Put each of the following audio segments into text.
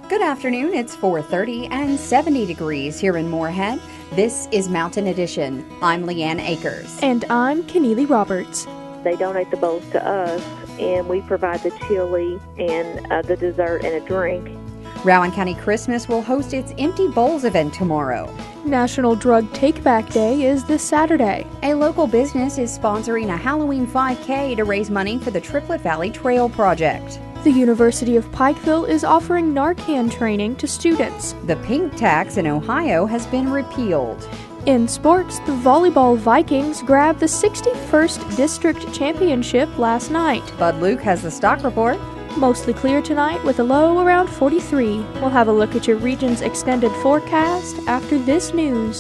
Good afternoon. It's 4:30 and 70 degrees here in Moorhead. This is Mountain Edition. I'm Leanne Akers. And I'm Keneally Roberts. They donate the bowls to us, and we provide the chili and the dessert and a drink. Rowan County Christmas will host its Empty Bowls event tomorrow. National Drug Take-Back Day is this Saturday. A local business is sponsoring a Halloween 5K to raise money for the Triplet Valley Trail Project. The University of Pikeville is offering Narcan training to students. The pink tax in Ohio has been repealed. In sports, the volleyball Vikings grabbed the 61st District Championship last night. Bud Luke has the stock report. Mostly clear tonight with a low around 43. We'll have a look at your region's extended forecast after this news.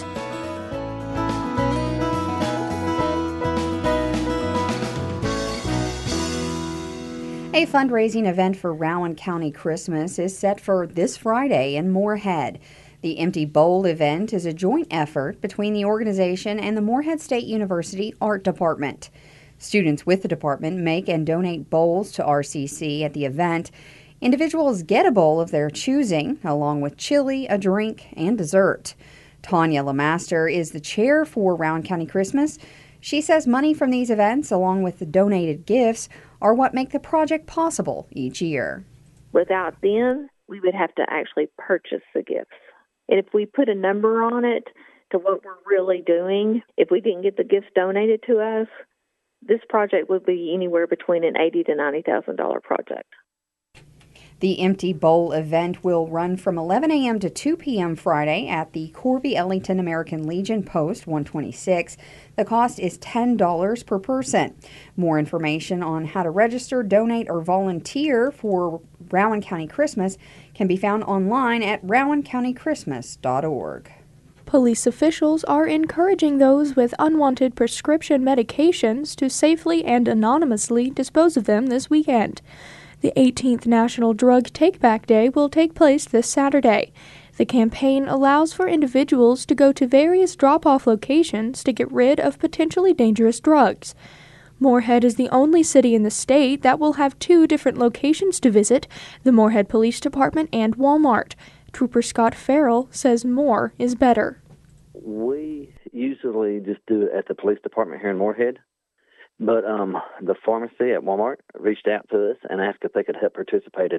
A fundraising event for Rowan County Christmas is set for this Friday in Moorhead. The Empty Bowl event is a joint effort between the organization and the Moorhead State University Art Department. Students with the department make and donate bowls to RCC at the event. Individuals get a bowl of their choosing, along with chili, a drink, and dessert. Tanya Lemaster is the chair for Rowan County Christmas. She says money from these events, along with the donated gifts, are what make the project possible each year. Without them, we would have to actually purchase the gifts. And if we put a number on it to what we're really doing, if we didn't get the gifts donated to us, this project would be anywhere between an $80,000 to $90,000 project. The Empty Bowl event will run from 11 a.m. to 2 p.m. Friday at the Corby-Ellington American Legion Post 126. The cost is $10 per person. More information on how to register, donate, or volunteer for Rowan County Christmas can be found online at rowancountychristmas.org. Police officials are encouraging those with unwanted prescription medications to safely and anonymously dispose of them this weekend. The 18th National Drug Take-Back Day will take place this Saturday. The campaign allows for individuals to go to various drop-off locations to get rid of potentially dangerous drugs. Moorhead is the only city in the state that will have two different locations to visit, the Moorhead Police Department and Walmart. Trooper Scott Farrell says more is better. We usually just do it at the police department here in Moorhead. But the pharmacy at Walmart reached out to us and asked if they could help participate,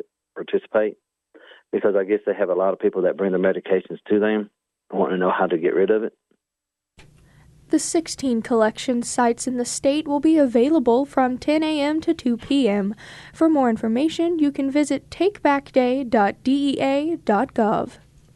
because I guess they have a lot of people that bring their medications to them and want to know how to get rid of it. The 16 collection sites in the state will be available from 10 a.m. to 2 p.m. For more information, you can visit takebackday.dea.gov.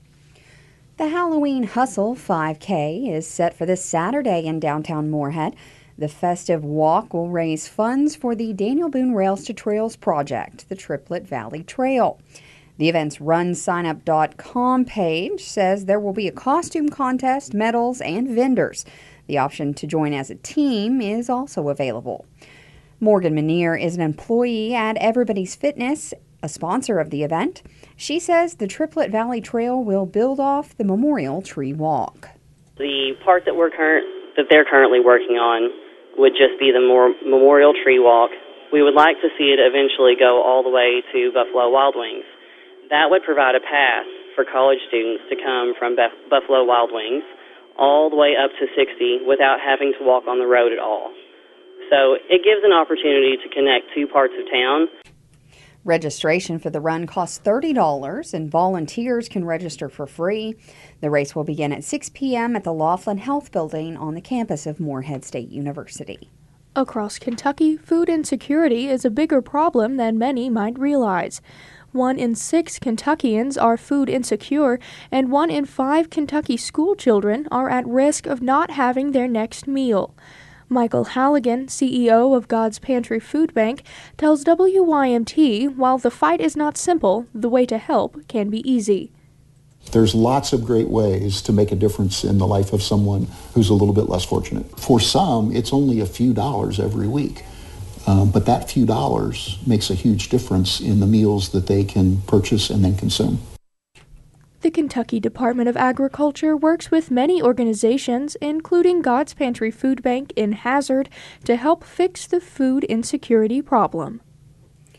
The Halloween Hustle 5K is set for this Saturday in downtown Moorhead. The festive walk will raise funds for the Daniel Boone Rails to Trails project, the Triplet Valley Trail. The event's runsignup.com page says there will be a costume contest, medals, and vendors. The option to join as a team is also available. Morgan Manier is an employee at Everybody's Fitness, a sponsor of the event. She says the Triplet Valley Trail will build off the Memorial Tree Walk. The part that they're currently working on would just be the Memorial Tree Walk. We would like to see it eventually go all the way to Buffalo Wild Wings. That would provide a path for college students to come from Buffalo Wild Wings all the way up to 60 without having to walk on the road at all. So it gives an opportunity to connect two parts of town. Registration for the run costs $30, and volunteers can register for free. The race will begin at 6 p.m. at the Laughlin Health Building on the campus of Moorhead State University. Across Kentucky, food insecurity is a bigger problem than many might realize. 1 in 6 Kentuckians are food insecure, and 1 in 5 Kentucky school children are at risk of not having their next meal. Michael Halligan, CEO of God's Pantry Food Bank, tells WYMT while the fight is not simple, the way to help can be easy. There's lots of great ways to make a difference in the life of someone who's a little bit less fortunate. For some, it's only a few dollars every week. But that few dollars makes a huge difference in the meals that they can purchase and then consume. The Kentucky Department of Agriculture works with many organizations, including God's Pantry Food Bank in Hazard, to help fix the food insecurity problem.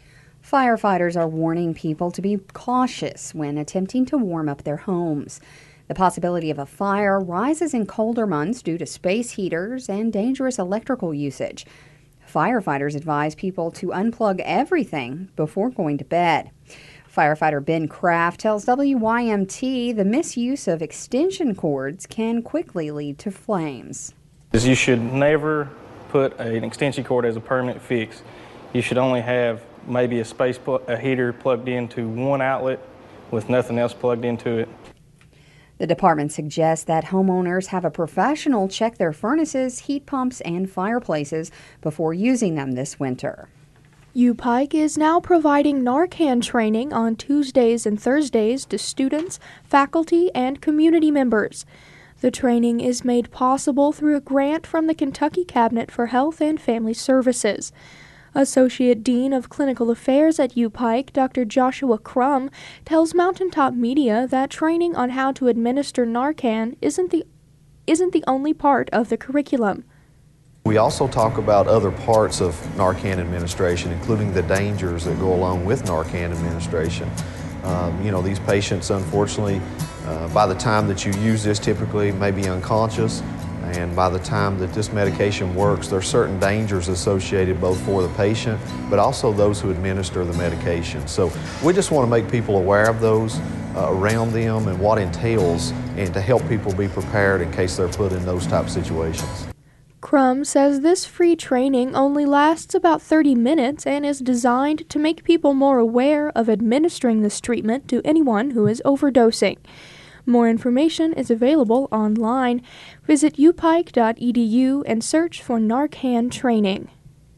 Firefighters are warning people to be cautious when attempting to warm up their homes. The possibility of a fire rises in colder months due to space heaters and dangerous electrical usage. Firefighters advise people to unplug everything before going to bed. Firefighter Ben Kraft tells WYMT the misuse of extension cords can quickly lead to flames. You should never put an extension cord as a permanent fix. You should only have maybe a heater plugged into one outlet with nothing else plugged into it. The department suggests that homeowners have a professional check their furnaces, heat pumps, and fireplaces before using them this winter. UPike is now providing Narcan training on Tuesdays and Thursdays to students, faculty, and community members. The training is made possible through a grant from the Kentucky Cabinet for Health and Family Services. Associate Dean of Clinical Affairs at UPike, Dr. Joshua Crum, tells Mountaintop Media that training on how to administer Narcan isn't the only part of the curriculum. We also talk about other parts of Narcan administration, including the dangers that go along with Narcan administration. These patients, unfortunately, by the time that you use this, typically may be unconscious. And by the time that this medication works, there are certain dangers associated both for the patient, but also those who administer the medication. So we just want to make people aware of those around them and what entails, and to help people be prepared in case they're put in those type of situations. Crum says this free training only lasts about 30 minutes and is designed to make people more aware of administering this treatment to anyone who is overdosing. More information is available online. Visit upike.edu and search for Narcan training.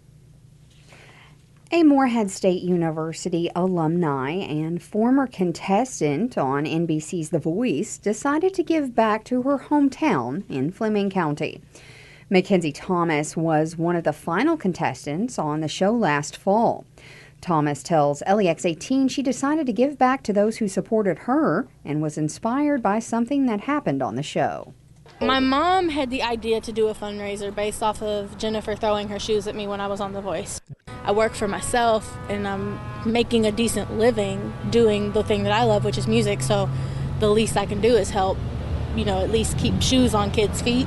A Morehead State University alumni and former contestant on NBC's The Voice decided to give back to her hometown in Fleming County. Mackenzie Thomas was one of the final contestants on the show last fall. Thomas tells LEX18 she decided to give back to those who supported her and was inspired by something that happened on the show. My mom had the idea to do a fundraiser based off of Jennifer throwing her shoes at me when I was on The Voice. I work for myself and I'm making a decent living doing the thing that I love, which is music, so the least I can do is help, at least keep shoes on kids' feet.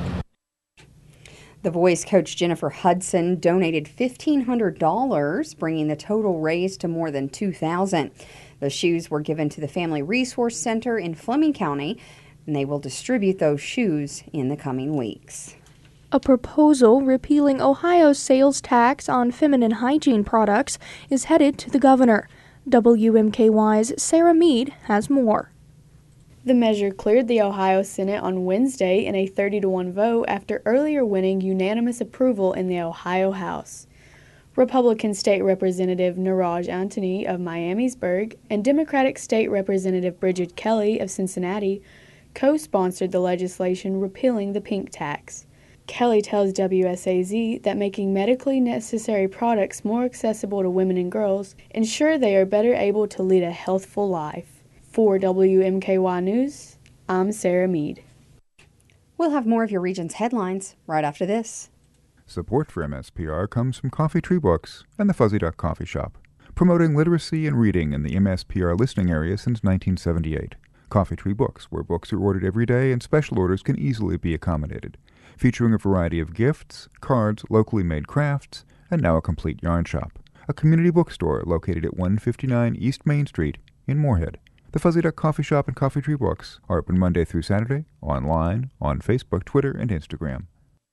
The Voice coach Jennifer Hudson donated $1,500, bringing the total raised to more than $2,000. The shoes were given to the Family Resource Center in Fleming County, and they will distribute those shoes in the coming weeks. A proposal repealing Ohio's sales tax on feminine hygiene products is headed to the governor. WMKY's Sarah Mead has more. The measure cleared the Ohio Senate on Wednesday in a 30-1 vote after earlier winning unanimous approval in the Ohio House. Republican State Representative Niraj Antony of Miamisburg and Democratic State Representative Bridget Kelly of Cincinnati co-sponsored the legislation repealing the pink tax. Kelly tells WSAZ that making medically necessary products more accessible to women and girls ensure they are better able to lead a healthful life. For WMKY News, I'm Sarah Mead. We'll have more of your region's headlines right after this. Support for MSPR comes from Coffee Tree Books and the Fuzzy Duck Coffee Shop, promoting literacy and reading in the MSPR listening area since 1978. Coffee Tree Books, where books are ordered every day and special orders can easily be accommodated, featuring a variety of gifts, cards, locally made crafts, and now a complete yarn shop. A community bookstore located at 159 East Main Street in Morehead. The Fuzzy Duck Coffee Shop and Coffee Tree Books are open Monday through Saturday, online, on Facebook, Twitter, and Instagram.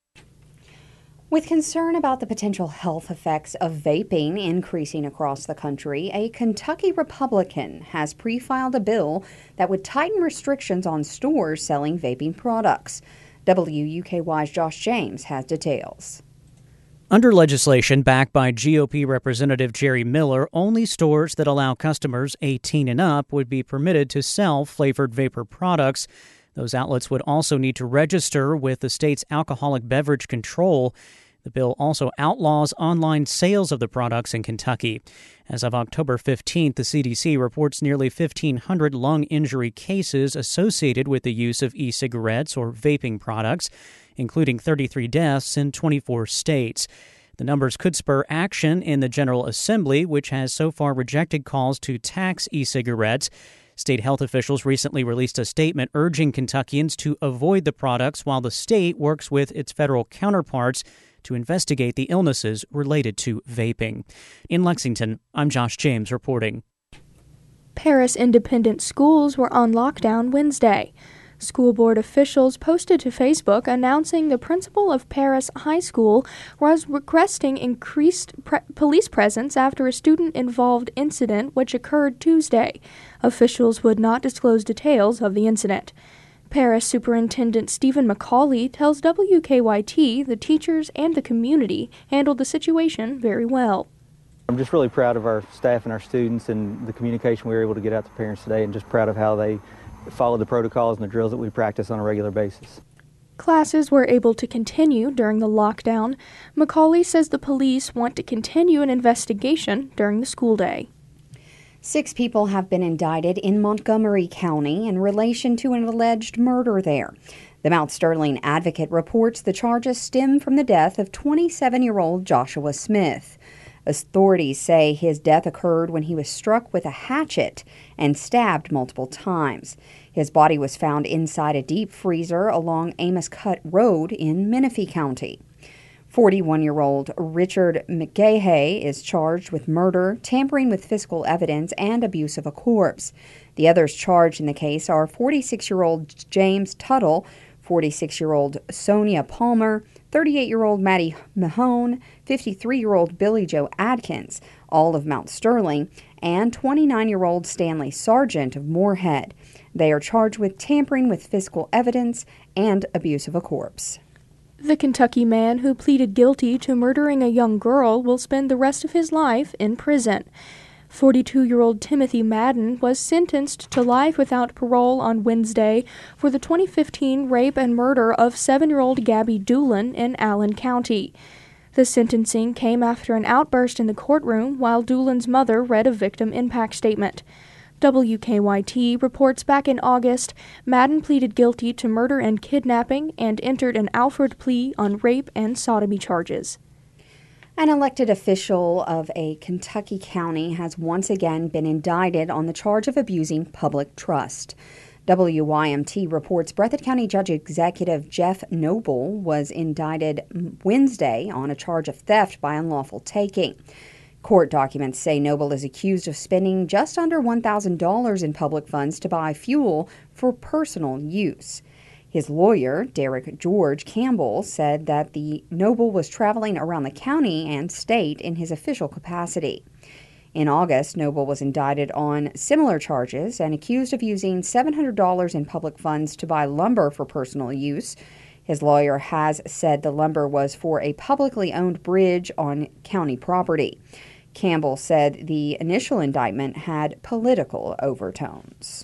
With concern about the potential health effects of vaping increasing across the country, a Kentucky Republican has pre-filed a bill that would tighten restrictions on stores selling vaping products. WUKY's Josh James has details. Under legislation backed by GOP Representative Jerry Miller, only stores that allow customers 18 and up would be permitted to sell flavored vapor products. Those outlets would also need to register with the state's Alcoholic Beverage Control. The bill also outlaws online sales of the products in Kentucky. As of October 15th, the CDC reports nearly 1,500 lung injury cases associated with the use of e-cigarettes or vaping products, including 33 deaths in 24 states. The numbers could spur action in the General Assembly, which has so far rejected calls to tax e-cigarettes. State health officials recently released a statement urging Kentuckians to avoid the products while the state works with its federal counterparts to investigate the illnesses related to vaping. In Lexington, I'm Josh James reporting. Paris independent schools were on lockdown Wednesday. School board officials posted to Facebook announcing the principal of Paris High School was requesting increased police presence after a student-involved incident which occurred Tuesday. Officials would not disclose details of the incident. Paris Superintendent Stephen McCauley tells WKYT the teachers and the community handled the situation very well. I'm just really proud of our staff and our students and the communication we were able to get out to parents today, and just proud of how they follow the protocols and the drills that we practice on a regular basis. Classes were able to continue during the lockdown. McCauley says the police want to continue an investigation during the school day. 6 people have been indicted in Montgomery County in relation to an alleged murder there. The Mount Sterling Advocate reports the charges stem from the death of 27-year-old Joshua Smith. Authorities say his death occurred when he was struck with a hatchet and stabbed multiple times. His body was found inside a deep freezer along Amos Cut Road in Menifee County. 41-year-old Richard McGahey is charged with murder, tampering with physical evidence, and abuse of a corpse. The others charged in the case are 46-year-old James Tuttle, 46-year-old Sonia Palmer, 38-year-old Maddie Mahone, 53-year-old Billy Joe Adkins, all of Mount Sterling, and 29-year-old Stanley Sargent of Moorhead. They are charged with tampering with physical evidence and abuse of a corpse. The Kentucky man who pleaded guilty to murdering a young girl will spend the rest of his life in prison. 42-year-old Timothy Madden was sentenced to life without parole on Wednesday for the 2015 rape and murder of 7-year-old Gabby Doolin in Allen County. The sentencing came after an outburst in the courtroom while Doolin's mother read a victim impact statement. WKYT reports back in August, Madden pleaded guilty to murder and kidnapping and entered an Alford plea on rape and sodomy charges. An elected official of a Kentucky county has once again been indicted on the charge of abusing public trust. WYMT reports Breathitt County Judge Executive Jeff Noble was indicted Wednesday on a charge of theft by unlawful taking. Court documents say Noble is accused of spending just under $1,000 in public funds to buy fuel for personal use. His lawyer, Derek George Campbell, said that the Noble was traveling around the county and state in his official capacity. In August, Noble was indicted on similar charges and accused of using $700 in public funds to buy lumber for personal use. His lawyer has said the lumber was for a publicly owned bridge on county property. Campbell said the initial indictment had political overtones.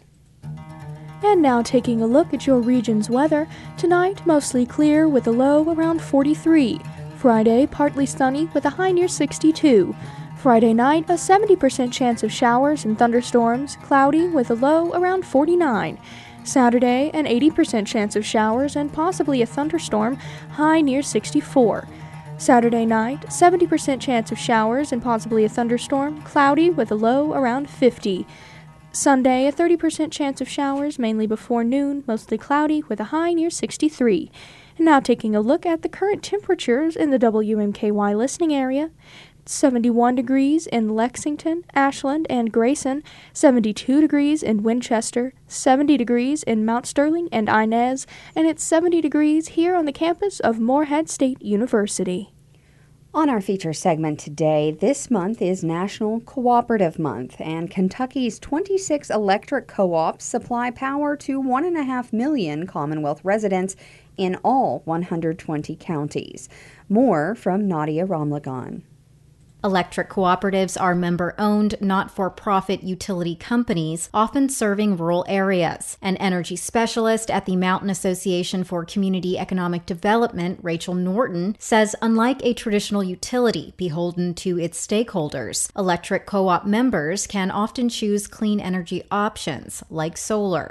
And now taking a look at your region's weather. Tonight, mostly clear with a low around 43. Friday, partly sunny with a high near 62. Friday night, a 70% chance of showers and thunderstorms, cloudy with a low around 49. Saturday, an 80% chance of showers and possibly a thunderstorm, high near 64. Saturday night, 70% chance of showers and possibly a thunderstorm, cloudy with a low around 50. Sunday, a 30% chance of showers, mainly before noon, mostly cloudy with a high near 63. And now taking a look at the current temperatures in the WMKY listening area. 71 degrees in Lexington, Ashland, and Grayson, 72 degrees in Winchester, 70 degrees in Mount Sterling and Inez, and it's 70 degrees here on the campus of Moorhead State University. On our feature segment today, this month is National Cooperative Month, and Kentucky's 26 electric co-ops supply power to 1.5 million Commonwealth residents in all 120 counties. More from Nadia Ramlagan. Electric cooperatives are member-owned, not-for-profit utility companies, often serving rural areas. An energy specialist at the Mountain Association for Community Economic Development, Rachel Norton, says unlike a traditional utility beholden to its stakeholders, electric co-op members can often choose clean energy options like solar.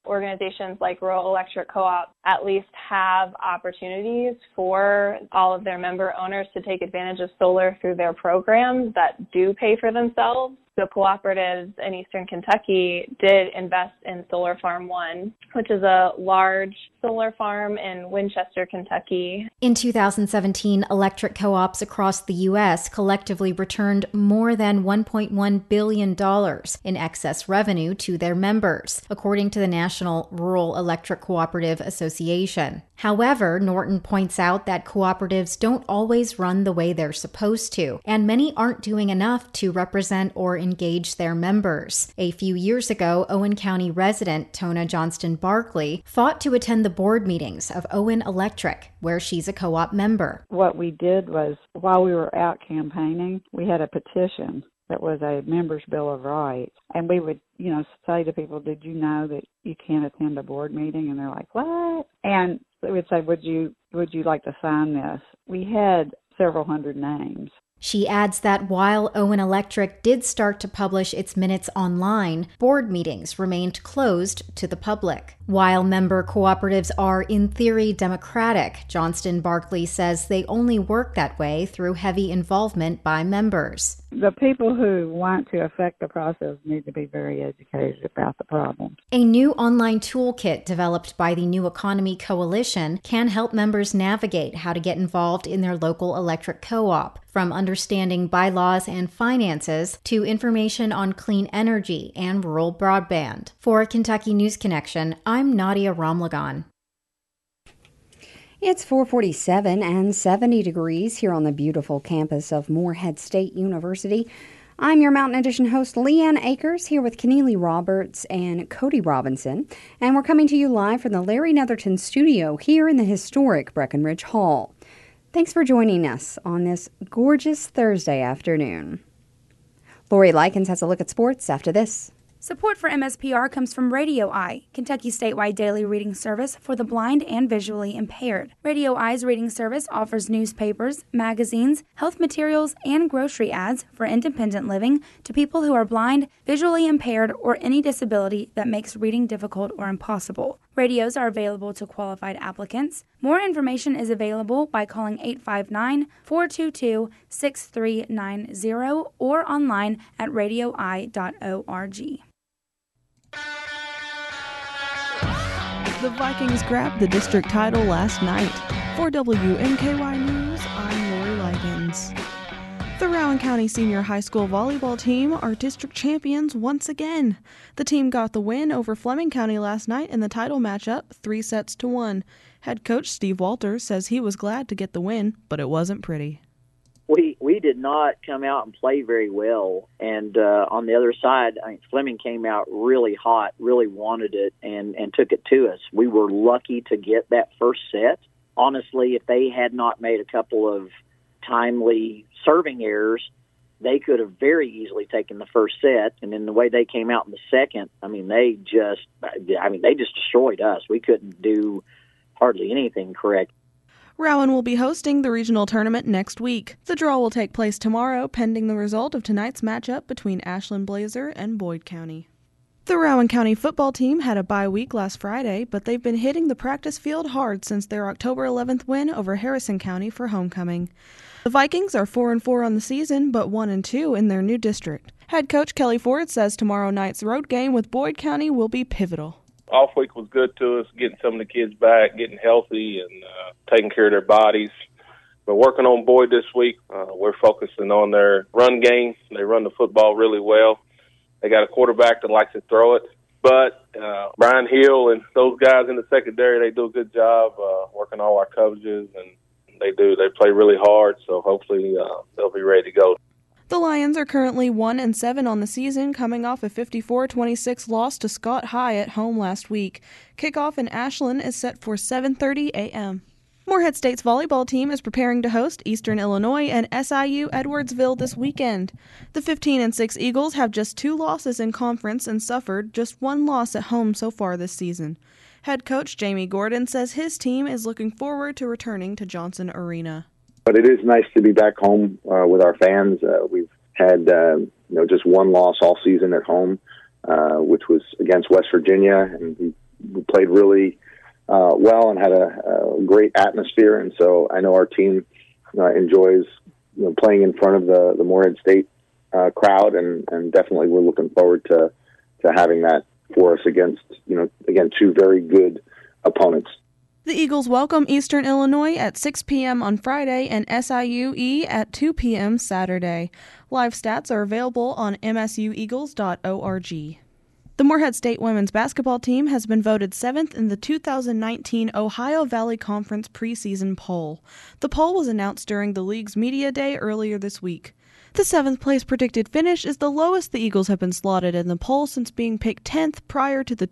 Organizations like Rural Electric Co-op at least have opportunities for all of their member owners to take advantage of solar through their programs that do pay for themselves. The cooperatives in Eastern Kentucky did invest in Solar Farm 1, which is a large solar farm in Winchester, Kentucky. In 2017, electric co-ops across the U.S. collectively returned more than $1.1 billion in excess revenue to their members, according to the National Rural Electric Cooperative Association. However, Norton points out that cooperatives don't always run the way they're supposed to, and many aren't doing enough to represent or engage their members. A few years ago, Owen County resident Tona Johnston Barkley fought to attend the board meetings of Owen Electric, where she's a co-op member. What we did was, while we were out campaigning, we had a petition that was a members' bill of rights, and we would, say to people, "Did you know that you can't attend a board meeting?" And they're like, "What?" And we would say, "Would you like to sign this?" We had several hundred names. She adds that while Owen Electric did start to publish its minutes online, board meetings remained closed to the public. While member cooperatives are in theory democratic, Johnston Barkley says they only work that way through heavy involvement by members. The people who want to affect the process need to be very educated about the problem. A new online toolkit developed by the New Economy Coalition can help members navigate how to get involved in their local electric co-op, from understanding bylaws and finances to information on clean energy and rural broadband. For Kentucky News Connection, I'm Nadia Ramlagan. It's 4:47 and 70 degrees here on the beautiful campus of Morehead State University. I'm your Mountain Edition host, Leanne Akers, here with Keneally Roberts and Cody Robinson, and we're coming to you live from the Larry Netherton studio here in the historic Breckenridge Hall. Thanks for joining us on this gorgeous Thursday afternoon. Lori Likens has a look at sports after this. Support for MSPR comes from Radio Eye, Kentucky's statewide daily reading service for the blind and visually impaired. Radio Eye's reading service offers newspapers, magazines, health materials, and grocery ads for independent living to people who are blind, visually impaired, or any disability that makes reading difficult or impossible. Radios are available to qualified applicants. More information is available by calling 859-422-6390 or online at radioeye.org. The Vikings grabbed the district title last night. For WMKY News, I'm Lori Likens. The Rowan County Senior High School volleyball team are district champions once again. The team got the win over Fleming County last night in the title matchup, 3-1. Head coach Steve Walters says he was glad to get the win, but it wasn't pretty. We did not come out and play very well, and on the other side, Fleming came out really hot, really wanted it, and took it to us. We were lucky to get that first set. Honestly, if they had not made a couple of timely serving errors, they could have very easily taken the first set, and then the way they came out in the second, they just destroyed us. We couldn't do hardly anything correct. Rowan will be hosting the regional tournament next week. The draw will take place tomorrow, pending the result of tonight's matchup between Ashland Blazer and Boyd County. The Rowan County football team had a bye week last Friday, but they've been hitting the practice field hard since their October 11th win over Harrison County for homecoming. The Vikings are 4-4 on the season, but 1-2 in their new district. Head coach Kelly Ford says tomorrow night's road game with Boyd County will be pivotal. Off week was good to us, getting some of the kids back, getting healthy, and taking care of their bodies. But working on Boyd this week, we're focusing on their run game. They run the football really well. They got a quarterback that likes to throw it. But Brian Hill and those guys in the secondary, they do a good job working all our coverages, and they play really hard. So hopefully they'll be ready to go. The Lions are currently 1-7 on the season, coming off a 54-26 loss to Scott High at home last week. Kickoff in Ashland is set for 7:30 a.m. Morehead State's volleyball team is preparing to host Eastern Illinois and SIU Edwardsville this weekend. The 15-6 Eagles have just 2 losses in conference and suffered just 1 loss at home so far this season. Head coach Jamie Gordon says his team is looking forward to returning to Johnson Arena. But it is nice to be back home with our fans. We've had just 1 loss all season at home, which was against West Virginia, and we played really well and had a great atmosphere. And so I know our team enjoys playing in front of the Morehead State crowd, and definitely we're looking forward to having that for us against, again, two very good opponents. The Eagles welcome Eastern Illinois at 6 p.m. on Friday and SIUE at 2 p.m. Saturday. Live stats are available on msueagles.org. The Morehead State women's basketball team has been voted 7th in the 2019 Ohio Valley Conference preseason poll. The poll was announced during the league's media day earlier this week. The 7th place predicted finish is the lowest the Eagles have been slotted in the poll since being picked 10th prior to the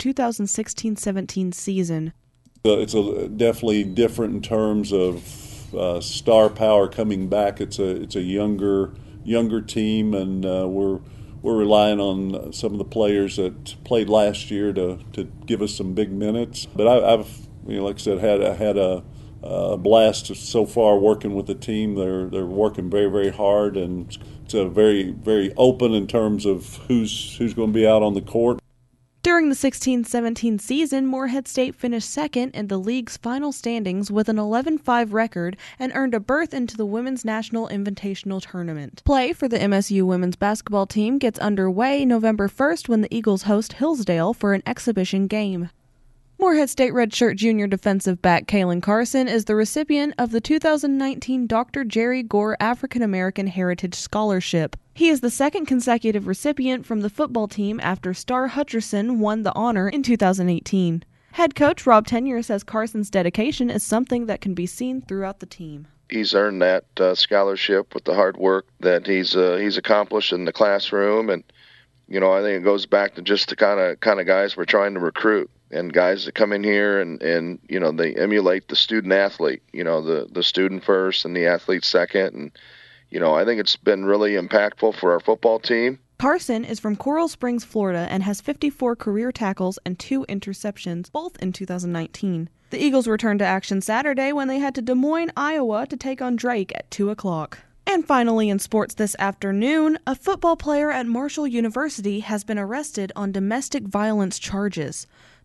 2016-17 season. It's definitely different in terms of star power coming back. It's a younger team, and we're relying on some of the players that played last year to give us some big minutes. But I've like I said, had a blast so far working with the team. They're working very, very hard, and it's a very, very open in terms of who's going to be out on the court. During the 16-17 season, Morehead State finished second in the league's final standings with an 11-5 record and earned a berth into the Women's National Invitational Tournament. Play for the MSU women's basketball team gets underway November 1st when the Eagles host Hillsdale for an exhibition game. Morehead State redshirt junior defensive back Kaylin Carson is the recipient of the 2019 Dr. Jerry Gore African American Heritage Scholarship. He is the second consecutive recipient from the football team after Star Hutcherson won the honor in 2018. Head coach Rob Tenyer says Carson's dedication is something that can be seen throughout the team. He's earned that scholarship with the hard work that he's accomplished in the classroom, and I think it goes back to just the kind of guys we're trying to recruit. And guys that come in here and they emulate the student athlete, the student first and the athlete second. And, I think it's been really impactful for our football team. Carson is from Coral Springs, Florida, and has 54 career tackles and 2 interceptions, both in 2019. The Eagles returned to action Saturday when they head to Des Moines, Iowa to take on Drake at 2 o'clock. And finally in sports this afternoon, a football player at Marshall University has been arrested on domestic violence charges.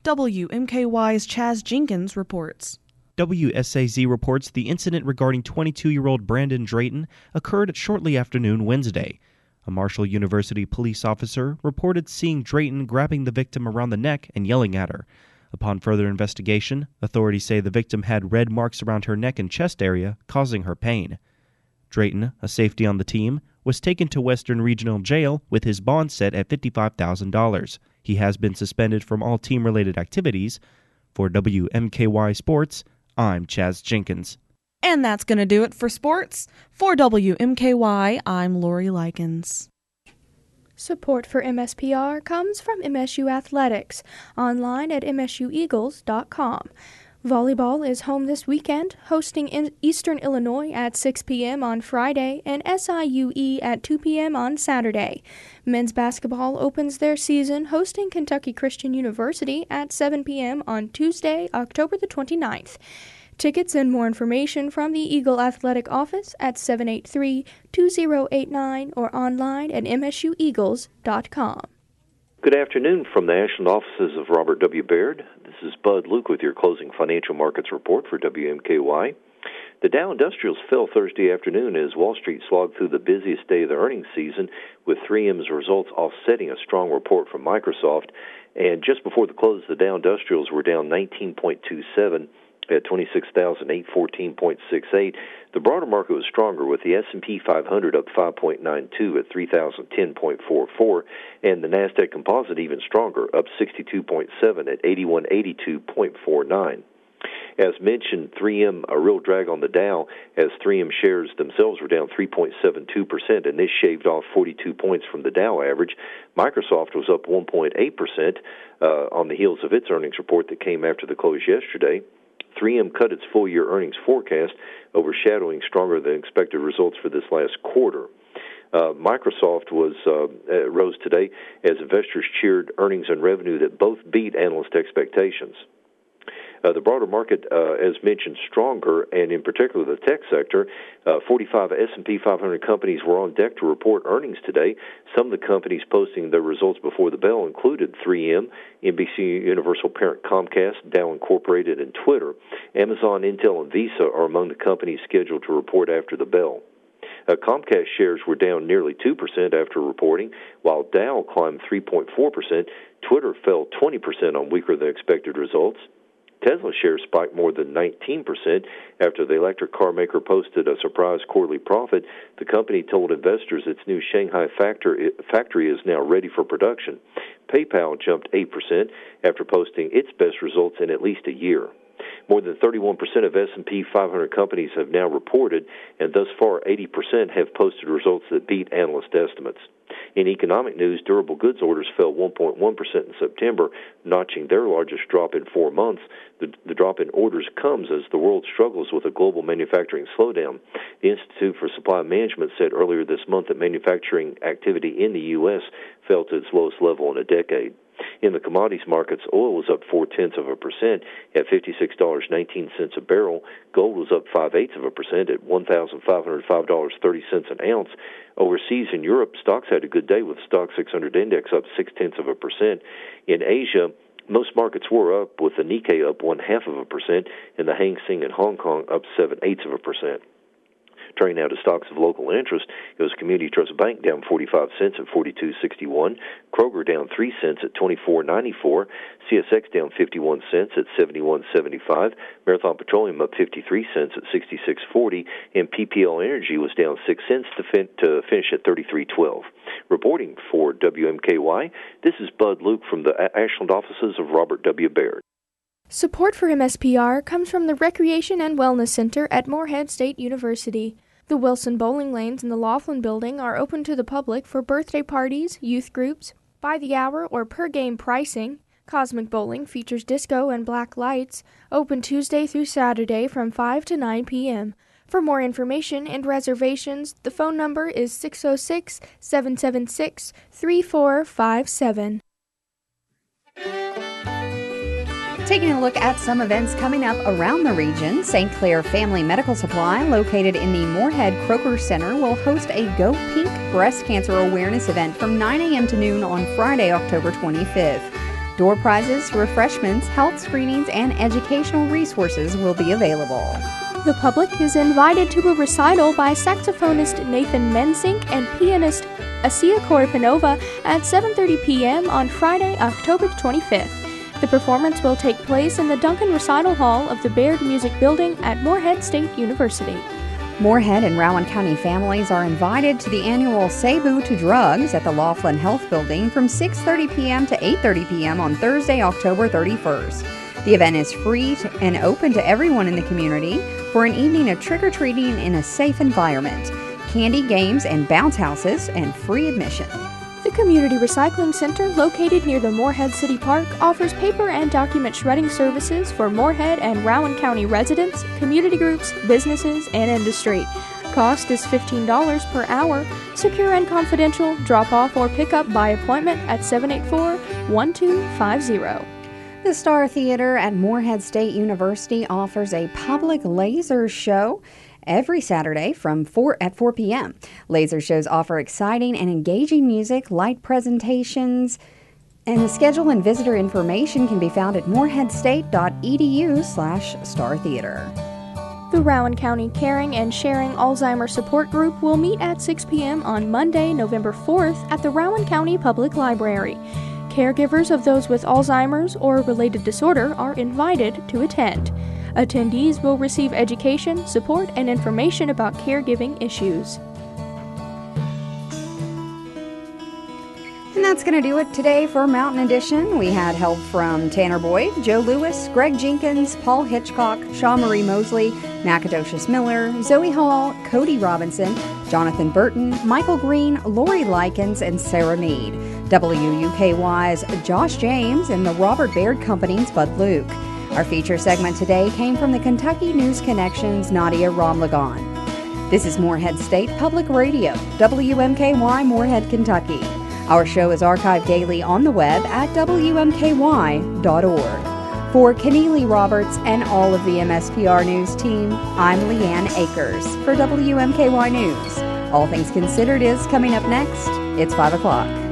WMKY's Chaz Jenkins reports. WSAZ reports the incident regarding 22-year-old Brandon Drayton occurred shortly after noon Wednesday. A Marshall University police officer reported seeing Drayton grabbing the victim around the neck and yelling at her. Upon further investigation, authorities say the victim had red marks around her neck and chest area, causing her pain. Drayton, a safety on the team, was taken to Western Regional Jail with his bond set at $55,000. He has been suspended from all team-related activities. For WMKY Sports, I'm Chaz Jenkins. And that's going to do it for sports. For WMKY, I'm Lori Likens. Support for MSPR comes from MSU Athletics, online at msueagles.com. Volleyball is home this weekend, hosting in Eastern Illinois at 6 p.m. on Friday and SIUE at 2 p.m. on Saturday. Men's basketball opens their season hosting Kentucky Christian University at 7 p.m. on Tuesday, October the 29th. Tickets and more information from the Eagle Athletic Office at 783-2089 or online at msueagles.com. Good afternoon from the national offices of Robert W. Baird. This is Bud Luke with your closing financial markets report for WMKY. The Dow Industrials fell Thursday afternoon as Wall Street slogged through the busiest day of the earnings season, with 3M's results offsetting a strong report from Microsoft. And just before the close, the Dow Industrials were down 19.27 at 26,814.68. The broader market was stronger, with the S&P 500 up 5.92 at 3,010.44, and the NASDAQ Composite even stronger, up 62.7 at 8182.49. As mentioned, 3M a real drag on the Dow, as 3M shares themselves were down 3.72%, and this shaved off 42 points from the Dow average. Microsoft was up 1.8% on the heels of its earnings report that came after the close yesterday. 3M cut its full-year earnings forecast, overshadowing stronger than expected results for this last quarter. Microsoft rose today as investors cheered earnings and revenue that both beat analyst expectations. The broader market, as mentioned, stronger, and in particular the tech sector. 45 S&P 500 companies were on deck to report earnings today. Some of the companies posting their results before the bell included 3M, NBC Universal parent Comcast, Dow Incorporated, and Twitter. Amazon, Intel, and Visa are among the companies scheduled to report after the bell. Comcast shares were down nearly 2% after reporting, while Dow climbed 3.4%. Twitter fell 20% on weaker-than-expected results. Tesla shares spiked more than 19% after the electric car maker posted a surprise quarterly profit. The company told investors its new Shanghai factory is now ready for production. PayPal jumped 8% after posting its best results in at least a year. More than 31% of S&P 500 companies have now reported, and thus far 80% have posted results that beat analyst estimates. In economic news, durable goods orders fell 1.1% in September, notching their largest drop in 4 months. The drop in orders comes as the world struggles with a global manufacturing slowdown. The Institute for Supply Management said earlier this month that manufacturing activity in the U.S. fell to its lowest level in a decade. In the commodities markets, oil was up 0.4% at $56.19 a barrel. Gold was up 0.6% at $1,505.30 an ounce. Overseas in Europe, stocks had a good day with the Stock 600 index up 0.6%. In Asia, most markets were up, with the Nikkei up 0.5% and the Hang Seng in Hong Kong up 0.7%. Turning now to stocks of local interest, it was Community Trust Bank down 45 cents at 42.61, Kroger down 3 cents at 24.94, CSX down 51 cents at 71.75, Marathon Petroleum up 53 cents at 66.40, and PPL Energy was down 6 cents to finish at 33.12. Reporting for WMKY, this is Bud Luke from the Ashland offices of Robert W. Baird. Support for MSPR comes from the Recreation and Wellness Center at Morehead State University. The Wilson Bowling Lanes in the Laughlin Building are open to the public for birthday parties, youth groups, by the hour or per game pricing. Cosmic Bowling features disco and black lights, open Tuesday through Saturday from 5 to 9 p.m. For more information and reservations, the phone number is 606-776-3457. Taking a look at some events coming up around the region, St. Clair Family Medical Supply, located in the Morehead Kroger Center, will host a Go Pink breast cancer awareness event from 9 a.m. to noon on Friday, October 25th. Door prizes, refreshments, health screenings, and educational resources will be available. The public is invited to a recital by saxophonist Nathan Mensink and pianist Asia Korpanova at 7:30 p.m. on Friday, October 25th. The performance will take place in the Duncan Recital Hall of the Baird Music Building at Morehead State University. Morehead and Rowan County families are invited to the annual Say Boo to Drugs at the Laughlin Health Building from 6:30 p.m. to 8:30 p.m. on Thursday, October 31st. The event is free and open to everyone in the community for an evening of trick-or-treating in a safe environment, candy, games, and bounce houses, and free admission. The Community Recycling Center, located near the Morehead City Park, offers paper and document shredding services for Morehead and Rowan County residents, community groups, businesses, and industry. Cost is $15 per hour. Secure and confidential. Drop off or pick up by appointment at 784-1250. The Star Theater at Morehead State University offers a public laser show every Saturday from 4 p.m. Laser shows offer exciting and engaging music, light presentations, and the schedule and visitor information can be found at moreheadstate.edu/startheater. The Rowan County Caring and Sharing Alzheimer's Support Group will meet at 6 p.m. on Monday, November 4th at the Rowan County Public Library. Caregivers of those with Alzheimer's or related disorder are invited to attend. Attendees will receive education, support, and information about caregiving issues. And that's going to do it today for Mountain Edition. We had help from Tanner Boyd, Joe Lewis, Greg Jenkins, Paul Hitchcock, Shaw Marie Mosley, Nacogdoches Miller, Zoe Hall, Cody Robinson, Jonathan Burton, Michael Green, Lori Likens, and Sarah Mead. WUKY's Josh James and the Robert Baird Company's Bud Luke. Our feature segment today came from the Kentucky News Connection's Nadia Ramlagan. This is Morehead State Public Radio, WMKY Morehead, Kentucky. Our show is archived daily on the web at WMKY.org. For Keneally Roberts and all of the MSPR News team, I'm Leanne Akers for WMKY News. All Things Considered is coming up next. It's 5 o'clock.